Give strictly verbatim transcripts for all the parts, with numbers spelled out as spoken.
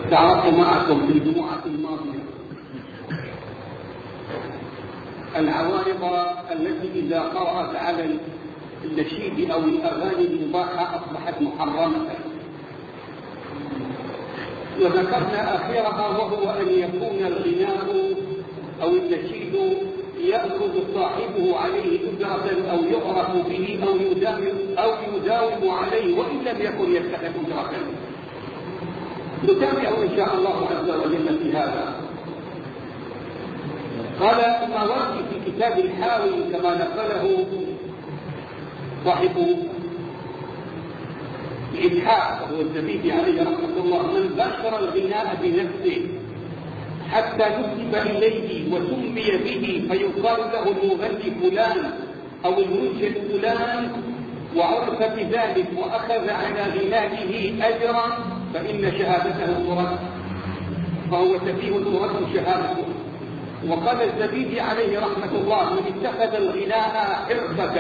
تعرفت معكم في الجمعة الماضية العوارض التي إذا قرأت على النشيد أو الأغاني المباحة أصبحت محرمة، وذكرنا آخرها وهو أن يكون الغناء أو النشيد يأخذ صاحبه عليه أجرة أو يعرف به أو يداوم أو يداوم عليه وإن لم يكن يتخذ أجرة. نتابع إن شاء الله عز وجل في هذا. قال الماوردي في كتاب الحاوي كما نقله صاحب الإلحاح وهو الزبيدي عليه رحمة الله: من باشر الغناء بنفسه حتى نسب إليه وسمي به فيقال له المغني فلان أو المنشد فلان وعرف بذلك وأخذ على غنائه أجرا فإن شهادته ترد، فهو سفيه ترد شهادته. وقال الزبيدي عليه رحمة الله: من اتخذ الغناء حرفة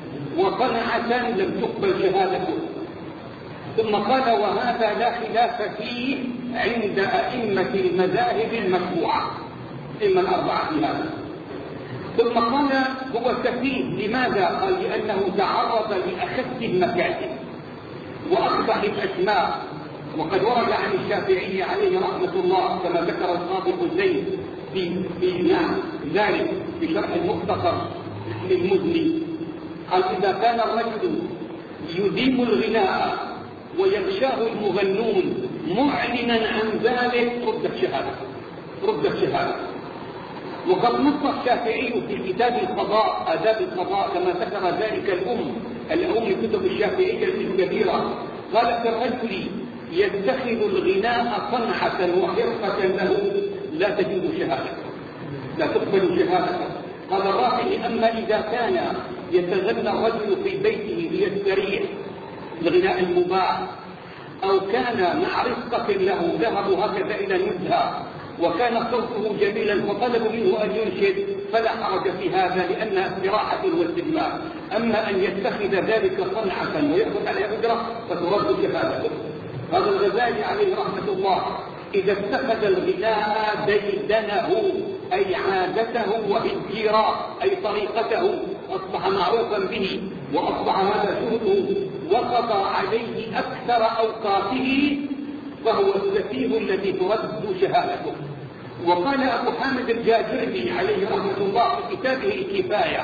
وقنعة لم تقبل شهادته. ثم قال: وهذا لا خلاف فيه عند أئمة المذاهب المشروعة، إما الأربعة في هذا. ثم قال: هو سفيه. لماذا؟ قال: لأنه تعرض لأخذ المكاسب وأقبح الأسماء. وقد ورد عن الشافعي عليه رحمة الله كما ذكر القاضي حسين في في نعم ذلك في شرح المختصر للمزني، قال: إذا كان الرجل يديم الغناء ويغشاه المغنون معلنا عن ذلك ردت شهادته ردت شهادته. وقد نص الشافعي في كتاب القضاء آداب القضاء كما ذكر ذلك الأم الأم كتب الشافعية الكبيرة، قال: في الرجل يتخذ الغناء صنعة وحرفة له لا تجوز شهادته، لا تقبل شهادته. قال الرافعي: أما إذا كان يتغنى الرجل في بيته ليستريح الغناء المباح، أو كان مع رفقة له ذهبوا هكذا إلى نزهة وكان صوته جميلا فطلبوا منه أن ينشد فلا حرج في هذا لأنها استراحة واستجماع. أما أن يتخذ ذلك صنعة ويأخذ عليها أجرة فترد شهادته. هذا الغزالي عليه رحمة الله: إذا اتخذ الغناء ديدنه أي عادته وإنكيرا أي طريقته أصبح معروفا به وأصبح هذا شهده وقضى عليه أكثر أوقاته فهو السفيه الذي ترد شهادته. وقال أبو حامد الجاجردي عليه رحمة الله في كتابه الكفاية: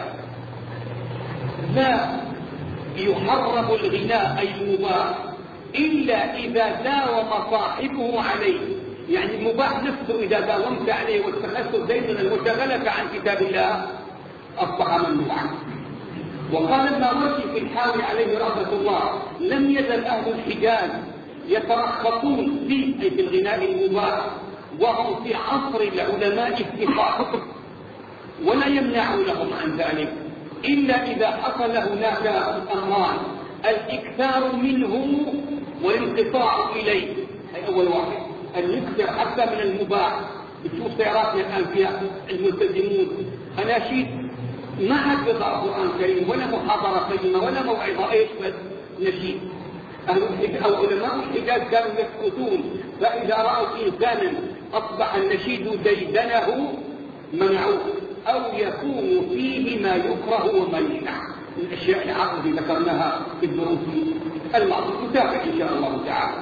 لا يحرم الغناء أي المباح إلا إذا داوم صاحبه عليه، يعني المباح نفسه إذا داومت عليه واتخذته ديدنا وشغلك عن كتاب الله أصبح ممنوعا. وقال الماوردي في الحاوي عليه رحمة الله: لم يزل أهل الحجاز يترخصون في في الغناء المباح وهم في عصر العلماء اتفاق، ولا يمنعونهم عن ذلك إلا إذا حصل هناك أمران: الإكثار منه والانقطاع إليه. هي أول واحد، أن يكثر حتى من المباح. بتشوف سياراتنا الآن فيها الملتزمون أناشيد ما عاد يضع قرآن كريم ولا محاضرة قيمة ولا موعظة، إيش بس نشيد. أهل أو علماء الحجاز كانوا يسكتون، فإذا رأوا إنسانا أصبح النشيد ديدنه منعوه أو يكون فيه ما يكره وما يمنع. الأشياء العقل ذكرناها في الدروس الماضية، نتابع إن شاء الله تعالى.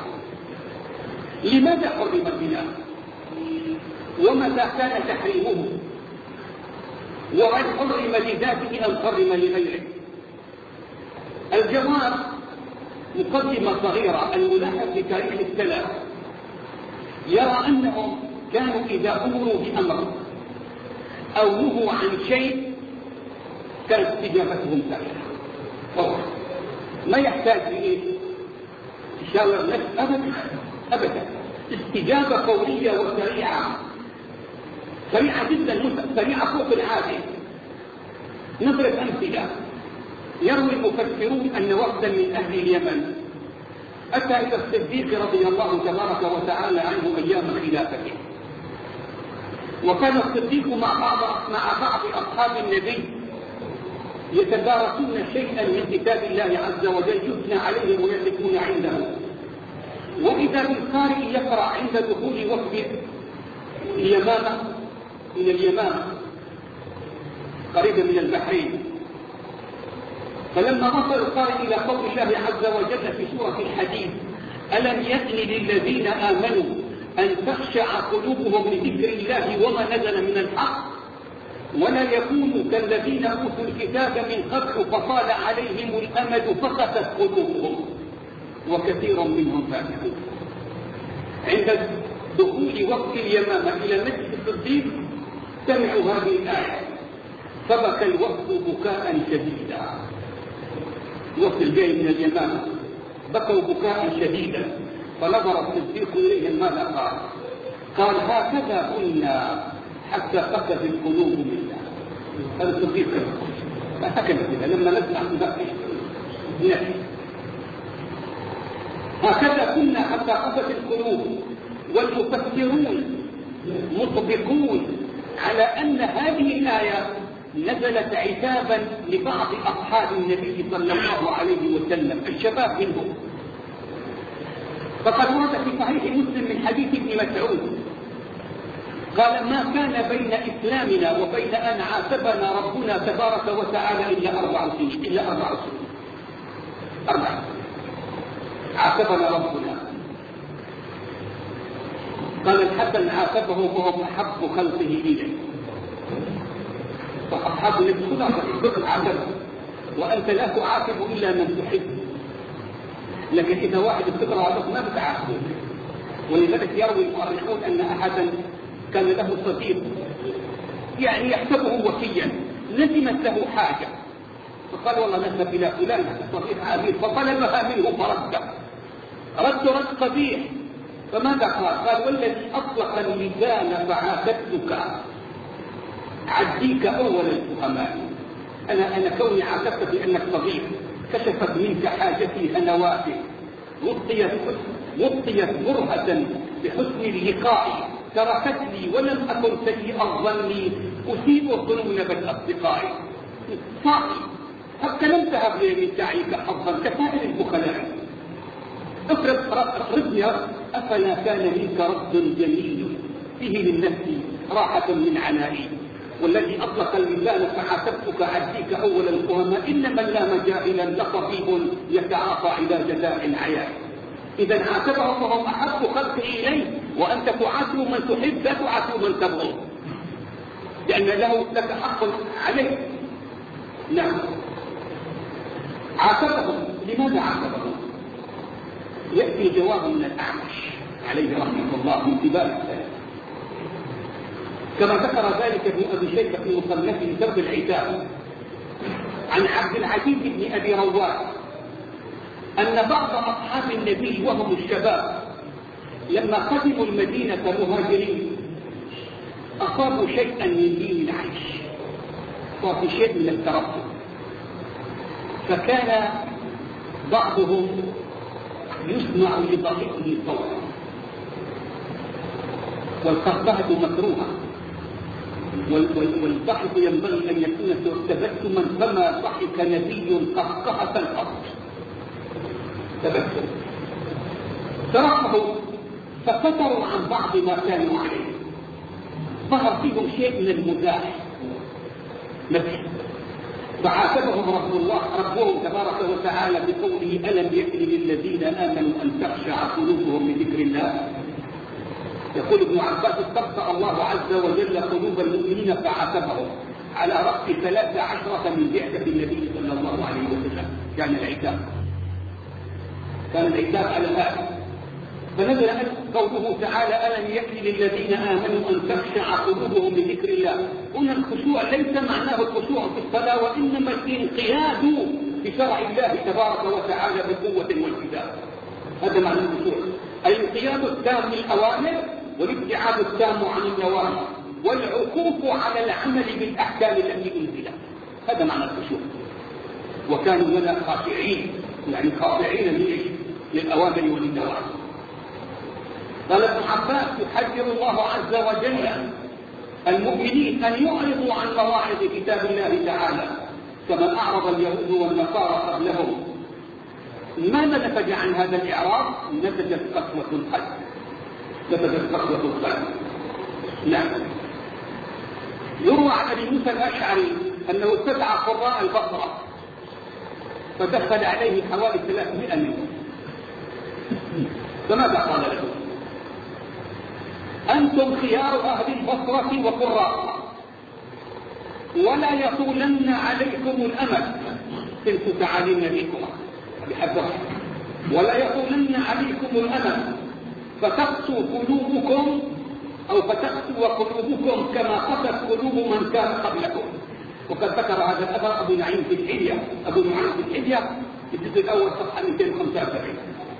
لماذا حرم الغناء؟ ومتى كان تحريمه؟ وهل حرم لذاته أم حرم لغيره؟ الجواب: مقدمة صغيرة. الملاحظ في تاريخ السلف يرى أنهم كانوا إذا أمروا بأمر أو نهوا عن شيء كانت استجابتهم سريعة، ما يحتاج لإيه؟ تشاور نفس أبدا أبدا، استجابة فورية وسريعة، سريعة جدا، سريعة فوق العادة. نضرب أمثلة. يروي المفسرون أن وفدا من أهل اليمن أتى إلى الصديق رضي الله تبارك وتعالى عنه أيام خلافته، وكان الصديق مع بعض مع بعض أصحاب النبي يتدارسون شيئا من كتاب الله عز وجل يثنى عليهم ويثقون عنده. وإذا بالقارئ يقرأ عند دخول وفد اليمامة إلى اليمامة قريبا من البحرين، فلما وصل القارئ إلى قول الله عز وجل في سورة الحديد: ألم يأن للذين آمنوا أن تخشع قلوبهم لذكر الله وما نزل من الحق ولا يكونوا كالذين أوتوا الكتاب من قبل فطال عليهم الأمد فقست قلوبهم وكثير منهم فاسقون. عند دخول وقت اليمامة إلى مسجد الصديق سمعوا هذه الآية فبكى الوفد بكاء شديدا. الوفد الجاي من اليمامة بكوا بكاء شديدا، فنظر الصديق إليهم ماذا قال؟ قال: هكذا كنا حتى قست القلوب منا. هذا الصديق هكذا كذا لما نسمع نبكي. هكذا كنا حتى قست القلوب. والمفسرون مطبقون على أن هذه الآية نزلت عتابا لبعض أصحاب النبي صلى الله عليه وسلم الشباب منهم. فقد ورد في صحيح مسلم من حديث ابن مسعود قال: ما كان بين إسلامنا وبين أن عاتبنا ربنا تبارك وتعالى إلا أربع سنين إلا أربع سنين أربع عاتبنا ربنا. قال الحسن: عاتبه وهو أحب خلقه إليه. فأصحاب النبي صلى الله عليه وسلم عاتبه، وأنت لا تعاتب إلا من تحب، لكن إذا واحد بتقرأ عاتب ما بتعاتبه. ولذلك يروي المؤرخون أن أحدا كان له صديق يعني يحسبه وفيا، لزمت له حاجة فقال: والله نذهب إلى فلان صديق عزيز، فطلبها منه فرد رد رد قبيح. فماذا قال؟ قال: والذي أطلق اللسان فعاتبتك عديك أول الفهماء. أنا أنا كوني عاتبتك لأنك صديق، كشفت منك حاجتي هنواتي، غطيت غطيت برهة بحسن اللقاء، تركتني ولم أكن سيء الظن أسيء الظنون بالأصدقاء. صاحي حتى لم تهب لي من سعيك حظا كسائر البخلاء. افرض ردني أفلا كان منك رد جميل فيه للنفس راحة من عنائي، والذي أطلق اللسان فحسبتك عديك أول الفهماء، إنما اللام جاهلا لطبيب يتعاطى علاج داء العياء. إذا عاتبهم فهم أحب خلقه إليه، وأنت تعاتب من تحب لا تعاتب من تبغض، لأن له لك حق عليه. نعم، عاتبهم. لماذا عاتبهم؟ يأتي جواب من الأعمش عليه رحمه الله من كبار السلف، كما ذكر ذلك ابن أبي شيبة في مصنفه درب العتاب عن عبد العزيز بن أبي رواد أن بعض أصحاب النبي وهم الشباب لما قدموا المدينة مهاجرين أصابوا شيئا من دين العيش، صار في شيء من الترفه، فكان بعضهم يسمع لضحكه صوتا، والقهقهة مكروهة، والضحك ينبغي أن يكون تبسما، فما ضحك نبي قهقهة القط تبسم. ترفهوا ففتروا عن بعض ما كانوا عليه، ظهر فيهم شيء من المزاح مثل، فعاتبهم رب الله ربهم تبارك وتعالى بقوله: ألم يأن للذين آمنوا أن تخشع قلوبهم لذكر الله. يقول ابن عباس: استبقى الله عز وجل قلوب المؤمنين فعاتبهم على رأس ثلاث عشرة من بعثة النبي صلى الله عليه وسلم. كان العتاب كان العتاب على هذا، فنزل قوله تعالى: ألم يأن للذين آمنوا أن تخشع قلوبهم لذكر الله. هنا الخشوع ليس معناه الخشوع في الصلاة، وإنما الانقياد بشرع الله تبارك وتعالى بقوة والكتاب. هذا معنى الخشوع، الانقياد التام للأوامر والابتعاد التام عن النواهي والعكوف على العمل بالأحكام التي أنزلت. هذا معنى الخشوع. وكانوا لنا خاشعين، يعني خاضعين للأوامر وللنواهي. قال ابن عباس: يحذر الله عز وجل المؤمنين أن يعرضوا عن مواعظ كتاب الله تعالى كما أعرض اليهود والنصارى قبلهم. ماذا نتج عن هذا الإعراض؟ نتجت قسوة القلب، نتجت قسوة القلب. نعم. يروى عن أبي موسى الأشعري أنه استدعى قراء البصرة فدخل عليه حوالي ثلاثمائة منهم، فماذا قال له؟ أنتم خيار أهل البصرة وقراءها، ولا يطولن عليكم الأمل تلك تعاليم نبيكم بحذرها، ولا يطولن عليكم الأمل فتقسو قلوبكم أو فتقسو قلوبكم كما قست قلوب من كان قبلكم. وقد ذكر هذا الأثر أبو نعيم في الحلية، أبو نعيم في الحلية في الجزء الأول صفحة مئتين وخمسة وسبعين.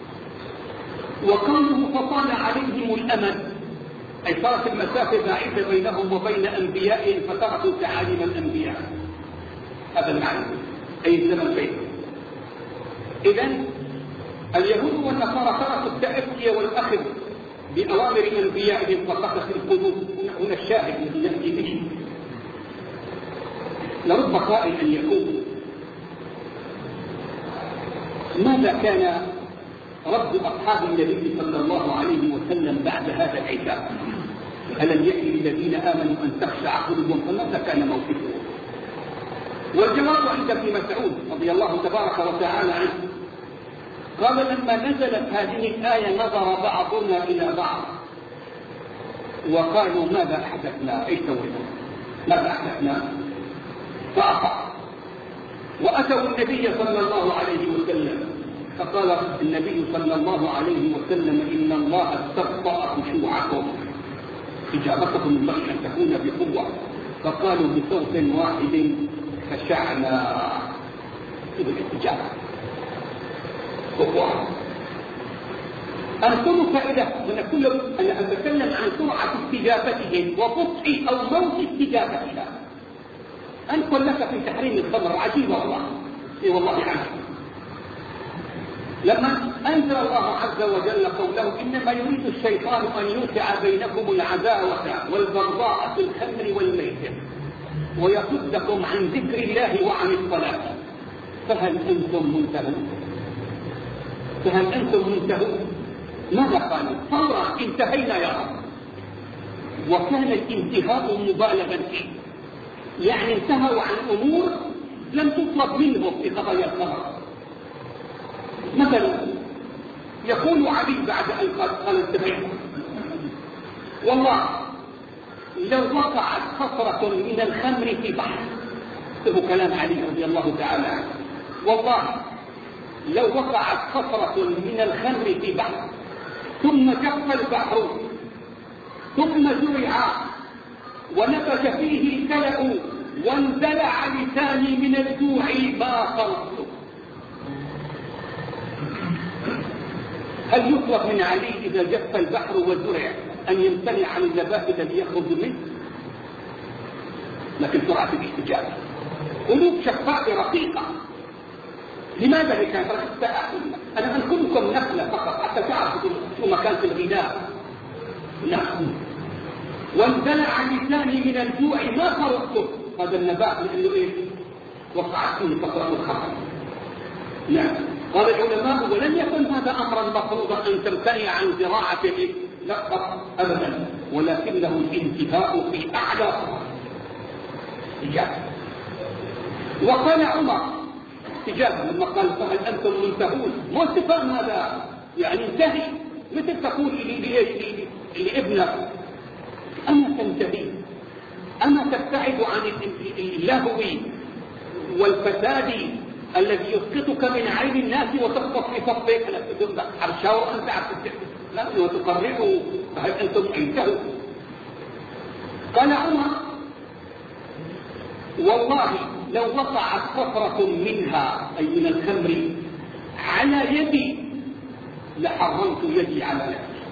وقوله فطال عليهم الأمل أي صارت المسافة بعيدة بينهم وبين أنبيائهم فتركوا تعاليم الأنبياء، هذا المعنى أي الزمن بينهم. إذن اليهود والنصارى تركوا التأتي والأخذ بأوامر أنبيائهم فقست القلوب. هنا الشاهد الذي يأتي به. لرب قائل أن يقول ماذا كان رد أصحاب النبي صلى الله عليه وسلم بعد هذا العتاب؟ ألم يأتي للذين آمنوا أن تخشع قلوبهم؟ فماذا كان موقفهم؟ والجواب عند ابن مسعود رضي الله تبارك وتعالى عنه قال لما نزلت هذه الآية نظر بعضنا إلى بعض وقالوا ماذا أحدثنا؟ أي سوينا؟ ماذا أحدثنا؟ فأطاع وأتوا النبي صلى الله عليه وسلم فقال النبي صلى الله عليه وسلم إن الله استبطأ خشوعكم، إجابتكم ينبغي أن تكون بقوة. فقالوا بصوت واحد خشعنا. إذا الاستجابة قوة. أنكم فائدة من كل أنا أتكلم عن سرعة استجابتهم وبطء أو موت استجابتها. أنكم لك في تحريم الخمر عجيب والله، إي والله عجيب. لما أنزل الله عز وجل قوله إنما يريد الشيطان أن يوقع بينكم العداوة والبغضاء في الخمر والميسر ويصدكم عن ذكر الله وعن الصلاة فهل أنتم منتهون؟ فهل أنتم منتهون؟ ماذا قالوا؟ فورا انتهينا يا رب. وكان الانتهاء مبالغا فيه، يعني انتهوا عن أمور لم تطلب منهم في قضايا الخمر. مثلا يقول علي بعد أن قال انتهينا والله لو وقعت قطرة من الخمر في بحر، اكتبوا كلام علي رضي الله تعالى عنه، والله لو وقعت قطرة من الخمر في بحر ثم جف البحر ثم زرع ونبت فيه الكلأ واندلع لساني من الجوع ما خلصت. هل يطلب من علي إذا جف البحر وزرع أن يمتنع عن النبات الذي يخرج منه؟ لكن سرعة الاستجابة، قلوب شفاء رقيقة. لماذا هي كانت رقيقة؟ أنا أنقلكم نقلة فقط حتى تعرفوا شو مكان في الغناء. نعم. واندلع لساني من الجوع ما خرجته، هذا النبات لأنه إيه؟ وقعت فيه قطرة الخمر. نعم. قال العلماء ولم يكن هذا أمرا مفروضا أن تمتنع عن زراعته، لا أبدا، ولكنه الانتهاء في أعلى استجابة. وقال عمر استجابة لما قال فهل أنتم منتهون؟ مو استفهام هذا، يعني انتهي. مثل تقول لابنك أما تنتهي، أما تبتعد عن اللهو والفساد الذي يسقطك من عين الناس وتسقط في صفك. لا تقول حرشا وأنت عبد لا وتقرره فهل أنتم انتهوا؟ قال عمر والله لو وقعت قطرة منها أي من الخمر على يدي لحرمت يدي على نفسي.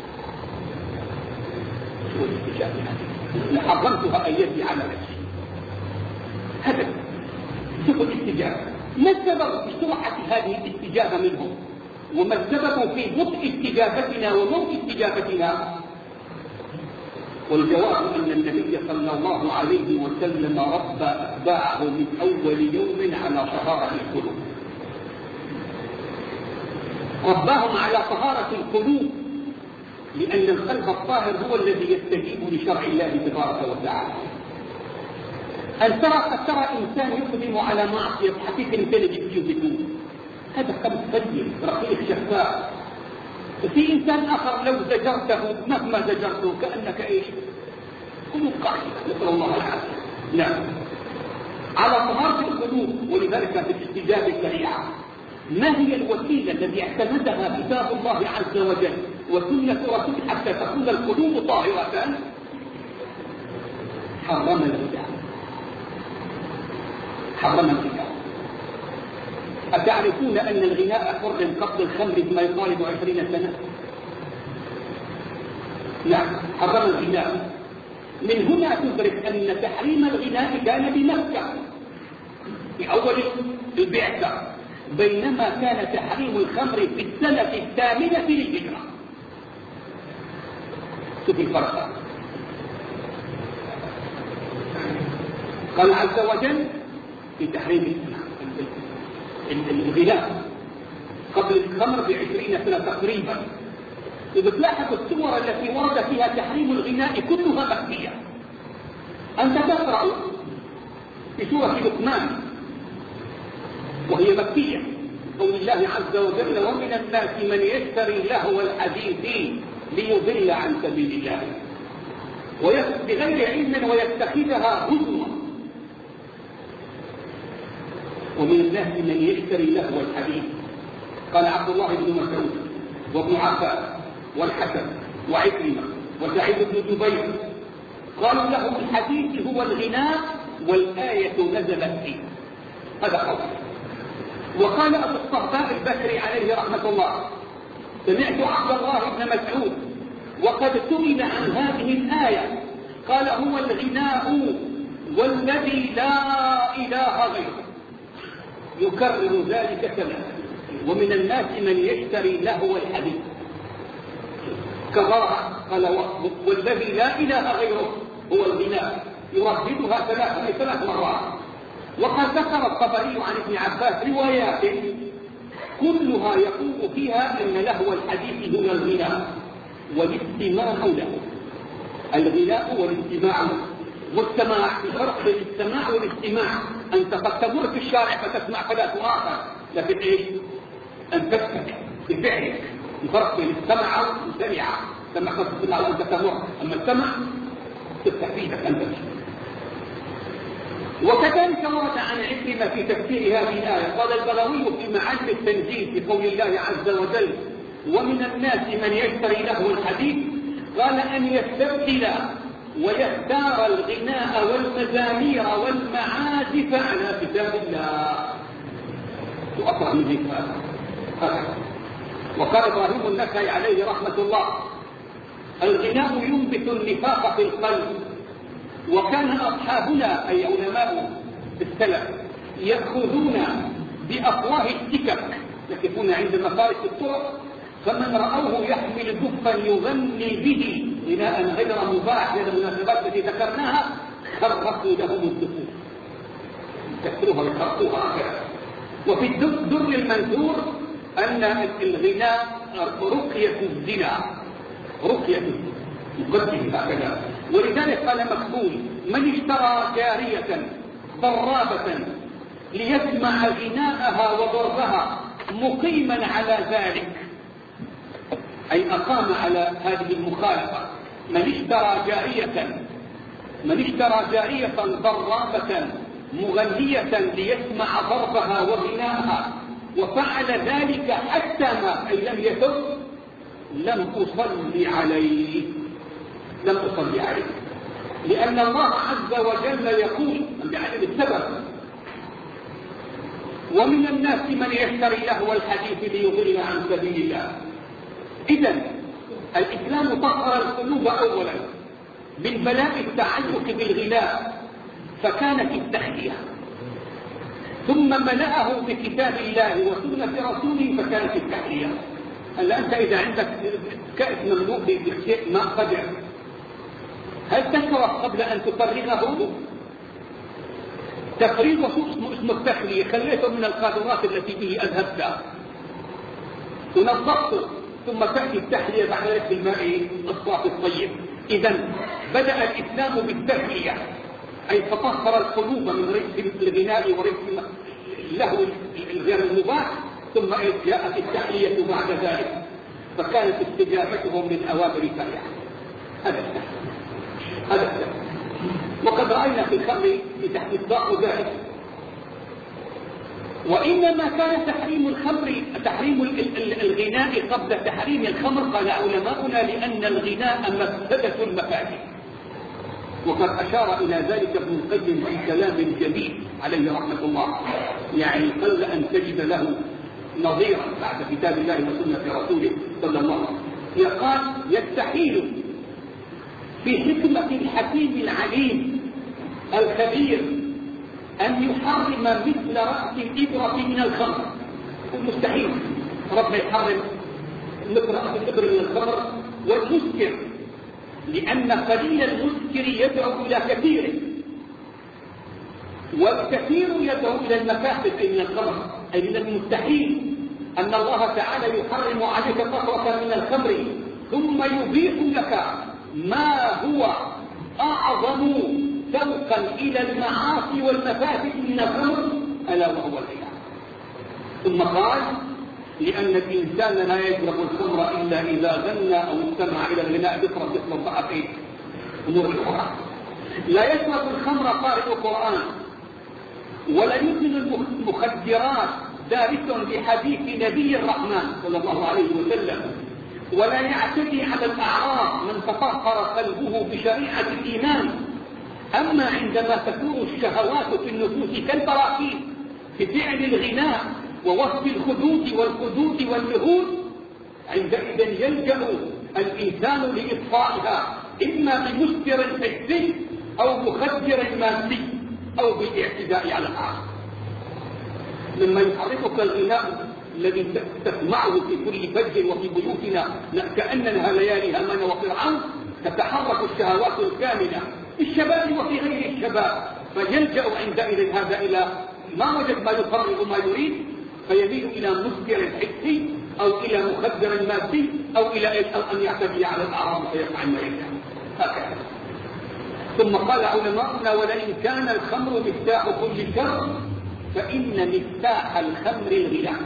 شو الاستجابة هذه؟ لحرمتها أي يدي على نفسي. هذا شوفوا الاستجابة. ما السبب في سرعة هذه الاستجابة منهم؟ وما السبب في بطء استجابتنا وموت استجابتنا؟ والجواب أن النبي صلى الله عليه وسلم ربى أتباعه من أول يوم على طهارة القلوب. رباهم على طهارة القلوب، لأن القلب الطاهر هو الذي يستجيب لشرع الله تبارك وتعالى. أن ترى قد ترى إنسان يقدم على معصية حقيقة إنسان يجوزه، هذا قلب طيب رقيق شفاف. في إنسان آخر لو زجرته مهما زجرته كأنك إيش؟ قلوب قاسية، نسأل الله العافية. نعم، على طهارة القلوب. ولذلك في الاستجابة السريعة ما هي الوسيلة التي اعتمدها كتاب الله عز وجل وسنة رسوله حتى تكون القلوب طاهرة؟ حرم الغناء. حرم الغناء. أتعرفون أن الغناء حرم قبل الخمر بما يقارب عشرين سنة؟ نعم، حرم الغناء. من هنا تدرك أن تحريم الغناء كان بمكة في أول البعثة، بينما كان تحريم الخمر في السنة الثامنة للهجرة. شوف الفرق. قال عز وجل في تحريم الغناء قبل الخمر بعشرين سنة تقريبا. إذا تلاحظ السور التي ورد فيها تحريم الغناء كلها مكية. أنت تقرأ في سورة لقمان وهي مكية، قول الله عز وجل: ومن الناس من يشتري لهو الحديث ليضل عن سبيل الله بغير علم ويتخذها هزوا. ومن الناس من يشتري لهو الحديث. قال عبد الله بن مسعود وابن عباس والحسن وعكرمة وسعيد بن جبير قالوا له الحديث هو الغناء والآية نزلت فيه. هذا قول. وقال أبو الصهباء البكري عليه رحمة الله: سمعت عبد الله بن مسعود وقد سئل عن هذه الآية قال: هو الغناء والذي لا إله غيره. يكرر ذلك ثلاثة. ومن الناس من يشتري لهو الحديث كررها قال: والذي لا إله غيره هو الغناء. يرددها ثلاث ثلاث مرات. وقد ذكر الطبري عن ابن عباس روايات كلها يقول فيها أن لهو الحديث هو الغناء والاستماع له. الغناء والاستماع. والسماع في فرق بين السماع والاستماع. أنت قد تمر في الشارع فتسمع فلا تؤاخذ، لكن إيش؟ أن تستمع بفعلك. الفرق بين السمع والسمع. سمع قد تسمع وأنت تمر، أما السمع تفتح فيك أنت. وكذلك ورد عن عكرمة في تفسير هذه الآية قال البغوي في معاني التنزيل في قول الله عز وجل: ومن الناس من يشتري له الحديث، قال أن يستبدل ويختار الغناء والمزامير والمعازف على كتاب الله. وأقرأ من ذلك هذا. وقال إبراهيم النخعي عليه رحمة الله: الغناء ينبت النفاق في القلب. وكان أصحابنا أي علماء السلف يأخذون بأفواه السكك، يقفون عند مفارق الطرق، فمن رأوه يحمل دفا يغني به غناء غير مباح من المناسبات التي ذكرناها خرقوا لهم الدفوف، كسروها وخرقوها هكذا. وفي الدر المنثور أن الغناء رقية الزنا، رقية الزنا مقدم هكذا. ولذلك قال مكحول: من اشترى جارية ضرابة ليسمع غناءها وضربها مقيما على ذلك، أي أقام على هذه المخالفة. من اشترى جارية من اشترى جارية ضرابة مغنية ليسمع ضربها وغناءها وفعل ذلك حتى ما أي لم يتب، لم أصلي عليه لم أصلي عليه لأن الله عز وجل يقول بعدم السبب: ومن الناس من يشتري لهو الحديث ليضل عن سبيل الله. إذن الإسلام طهر القلوب أولا من بلاء التعلق بالغناء فكانت التخلية، ثم ملأه بكتاب الله وسنة رسوله فكانت التحلية. هلا أنت إذا عندك كأس مملوء بشيء ما قدر، هل تشرب قبل أن تفرغه؟ تفريغه اسمه اسمه التخلية، خليته من القاذورات التي به أذهبتها. ونظفته، ثم تأتي التحلية بعد ذلك بالماء الصافي الطيب. إذا بدأ الإسلام بالتحلية، أي تطهر القلوب من رجس الغناء ورجس اللهو الغير المباح، ثم جاءت التحلية بعد ذلك، فكانت استجابتهم من أوامر شريعة. هذا التحلية هذا التحلية وقد رأينا في الخمر بتحديد ذلك. وإنما كان تحريم الخمر تحريم الغناء قبل تحريم الخمر، قال علماؤنا، لأن الغناء مفسدة المفاسد. وقد أشار إلى ذلك ابن القيم في كلام جميل عليه رحمة الله، يعني قل أن تجد له نظيرا بعد كتاب الله وسنة رسوله صلى الله عليه وسلم. قال: يستحيل في حكمة الحكيم العليم الخبير أن يحرم مثل رأس الإبرة من الخمر. مستحيل ربنا يحرم مثل رأس الإبرة من الخمر والمسكر، لأن قليل المسكر يدعو إلى كثيره، والكثير يدعو إلى المفاسد من الخمر. أي من المستحيل أن الله تعالى يحرم عليك قطرة من الخمر ثم يبيح لك ما هو أعظم سوقا إلى المعاصي والمفاسد من الخمر، ألا وهو الغناء. ثم قال: لأن الإنسان لا يشرب الخمر إلا إذا غنى أو استمع إلى الغناء بصرة مثل بقى في أمور الأخرى. لا يشرب الخمر قارئ القرآن، ولا يدمن المخدرات دارس بحديث نبي الرحمن صلى الله عليه وسلم، ولا يعتدي على الأعراض من تطهر قلبه بشريعة الإيمان. أما عندما تكون الشهوات في النفوس كالبراكين في فعل الغناء ووصف الخدود والخدود والنهود، عندئذ يلجأ الإنسان لإطفائها إما بمسكر حسي أو مخدر مادي أو بالاعتداء على الأعراض. لما يحركك الغناء الذي تسمعه في كل فج وفي بيوتنا كأنها ليالي هامان وفرعون، تتحرك الشهوات الكامنة في الشباب وفي غير الشباب، فيلجأ عندئذ هذا إلى ما وجد ما يفرغ ما يريد، فيميل إلى مسكر حسي أو إلى مخدر مادي أو إلى أن يعتدي على الأعراض فيفعل ما يشاء. هكذا. ثم قال علماؤنا: ولئن كان الخمر مفتاح كل شر فإن مفتاح الخمر الغناء.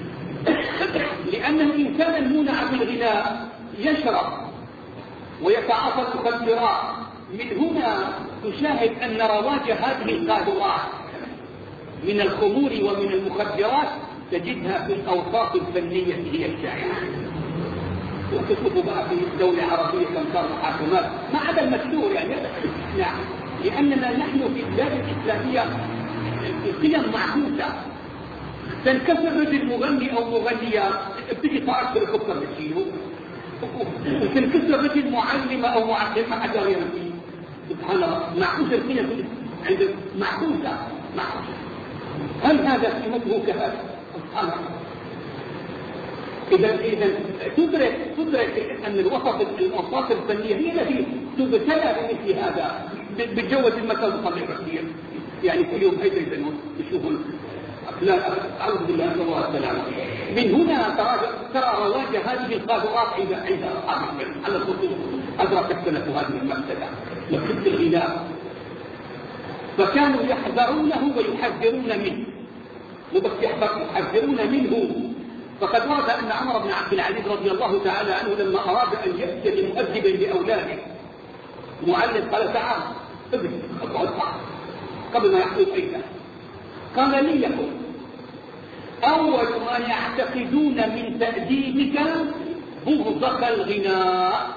لأن الإنسان المونع بالغناء يشرب ويتعاطى المخدرات. من هنا تشاهد أن رواج هذه القاذورات من الخمور ومن المخدرات تجدها في الأوساط الفنية هي الشائعة. وتشوف بقى في الدولة العربية كم صار محاكمات ما عدا المشهور يعني. نعم، لأننا نحن في البلاد الإسلامية القيم معكوسة. تنكسر رجل مغني أو مغنية بتجي تعرف الكفر بتشيله، وتنكسر رجل معلمة أو معلم ما حدا غير فيه. سبحان الله، معكوسة القيم عند معكوسة معكوسة. هل هذا قيمته كهذا؟ سبحان الله. إذا إذا تدرك تدرك أن الوسط الأوساط الفنية هي التي تبتلى بمثل هذا، بتجوز المكان الطبيعي كثير. يعني كل يوم هيدا يبنون يشوفون لا أعوذ بالله من الله السلامة. من هنا ترى ترى رواج هذه القاذورات عند عند أصحاب العلم على الخصوص أدركت سنة هذه المفسدة مفسدة الغناء، فكانوا يحذرونه ويحذرون منه. وبس يحذرون منه، فقد ورد أن عمر بن عبد العزيز رضي الله تعالى عنه لما أراد أن يأتي بمؤدبا لأولاده معلم قال: تعال ابن اقعد قبل ما يحدث أيضا. قال: لي يقول: أول ما يعتقدون من تأديبك بغضك الغناء.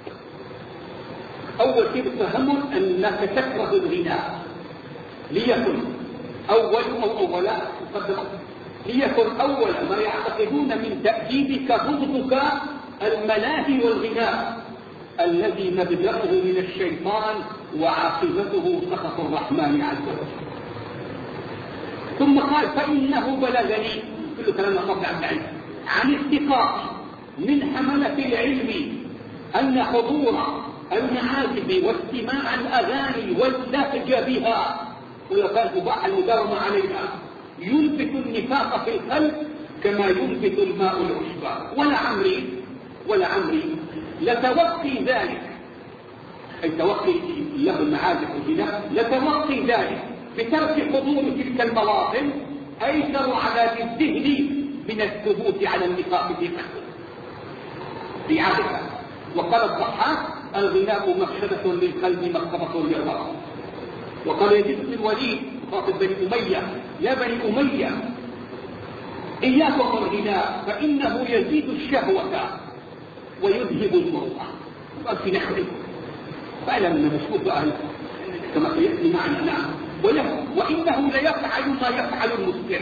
أول شيء تفهمون أنك تكره الغناء. ليكن أول أو أولا ليكن أول ما يعتقدون من تأديبك بغضك الملاهي والغناء الذي مبدأه من الشيطان وعاقبته سخط الرحمن عز وجل. ثم قال: فإنه بلغني كل كلام قبل عبد العزيز عن الثقات من حملة العلم أن حضور المعازف واستماع الأغاني واللهج بها ولو كان مباح المداومة عليها يلفت النفاق في القلب كما ينبت الماء العشب. ولعمري ولعمري لتوقي ذلك، أي توقي له المعازف والغناء، لتوقي ذلك بترك حضور تلك المواطن أيسر على الذهن من الثبوت على النفاق في قلبه في عادها. وقال الضحاك: الغناء مفسدة للقلب مكتبة للرأس. وقال يزيد بن الوليد خاطب بني أمية: يا بني أمية إياكم الغناء فإنه يزيد الشهوة ويذهب المروءة. قال في نحوه فعلا من مشهود أهل كما سيأتي معنا. نعم. وإنه ليفعل ما يفعل المسكر،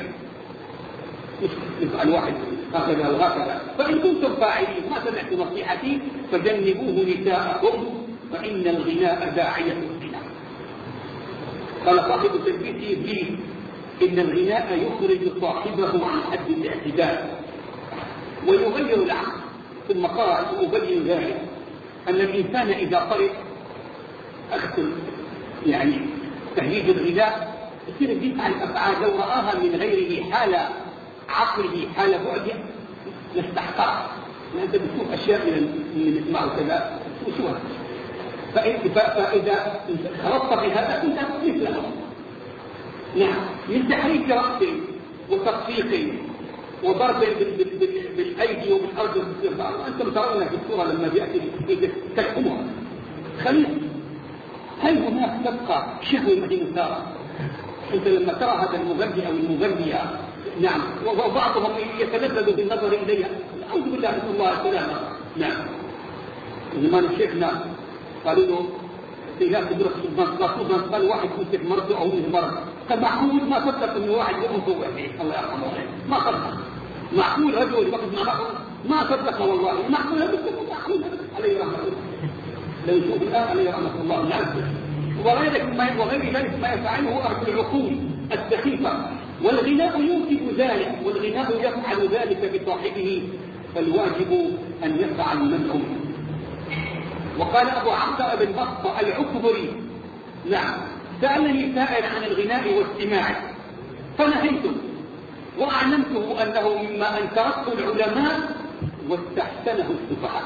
يفعل واحد هكذا وهكذا. فإن كنتم فاعلين ما سمعتم نصيحتي فجنبوه نساءكم فإن الغناء داعية الغناء. قال صاحب تلبيس إبليس: إن الغناء يخرج صاحبه عن حد الاعتدال ويغير العقل. ثم قال وأبين ذلك أن الإنسان إذا قرأ أختم يعني تهيج الغناء يصير يفعل أفعال لو رآها من غيره حال عقله حال بعده يستحقر. أنت بتشوف أشياء من نسمعه كذا وشوها، فإذا خلطت بهذا كنت مثله. نعم، من تحريك رأس وتصفيق وضرب بالأيدي وبالأرض. أنتم ترون في الصورة لما بيأتي تلحمها خليط. هل هناك تبقى شهوة مدينة ترى؟ أنت لما ترى هذا المغني أو المغنية، نعم، وبعضهم يتلذذ بالنظر إليها، أعوذ بالله من الله السلامة. نعم، زمان الشيخنا قالوا له لا تدرك سلطان، قال واحد يمسك مرته أو من مرة، قال معقول ما صدق إنه واحد يقوم فيه الله يرحمه ما صدق. معقول رجل يفقد مع بعض ما صدق والله. معقول هذا معقول عليه رحمة الله. لو يشوف الآن عليه رحمة الله. نعم. وغير ذلك ما يفعله أهل العقول السخيفة. والغناء يوجب ذلك، والغناء يفعل ذلك بصاحبه، فالواجب أن يفعل منهم. وقال أبو عبد بن بطة العكبري: نعم، سألني سائل عن الغناء واستماعه فنهيته وأعلمته أنه مما أنكرته العلماء واستحسنه السفهاء.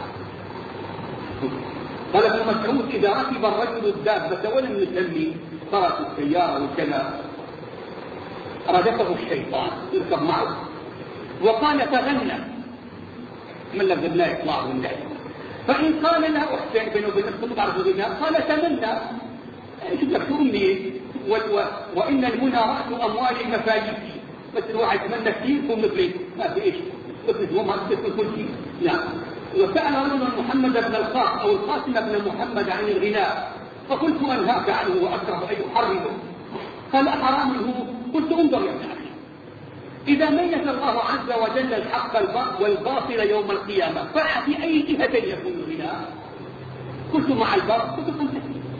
قال ابن مسعود: إذا ركب الرجل الدابة ولم يسمي ترك السيارة وكذا ردفه الشيطان يركب معه. وقال: تغنى من لم لا يطلع من ذلك. فإن قال لا أحسن بينه وبين نفسه تعرف الغناء، قال: تمنى شو بدك تمني، وإن المنى رأس أموال المفاييس. بس الواحد يتمنى كثير يكون مثلي ما في إيش بس هو ما بيصير كل شيء. نعم. وسأل رجل محمد بن القاسم أو القاسم بن محمد عن الغناء فقلت: أنهاك عنه وأكره أن يحرمه. قال: حرامه؟ قلت: انظر يا ابن أخي، إذا ميز الله عز وجل الحق والباطل يوم القيامة ففي أي جهة يكون الغناء؟ قلت: مع الباطل. قلت: قلت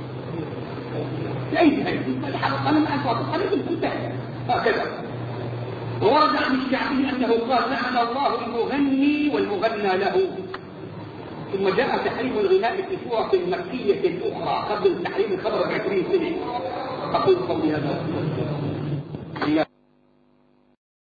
في أي جهة يكون الحق؟ أنا مع الباطل. أنا قلت: انتهى. هكذا. وورد عن الشعبي أنه قال: لعن الله المغني والمغنى له. ثم جاء تحريم الغناء في سورة مكية أخرى قبل تحريم الخبر بعشرين سنة. أقول قولي هذا.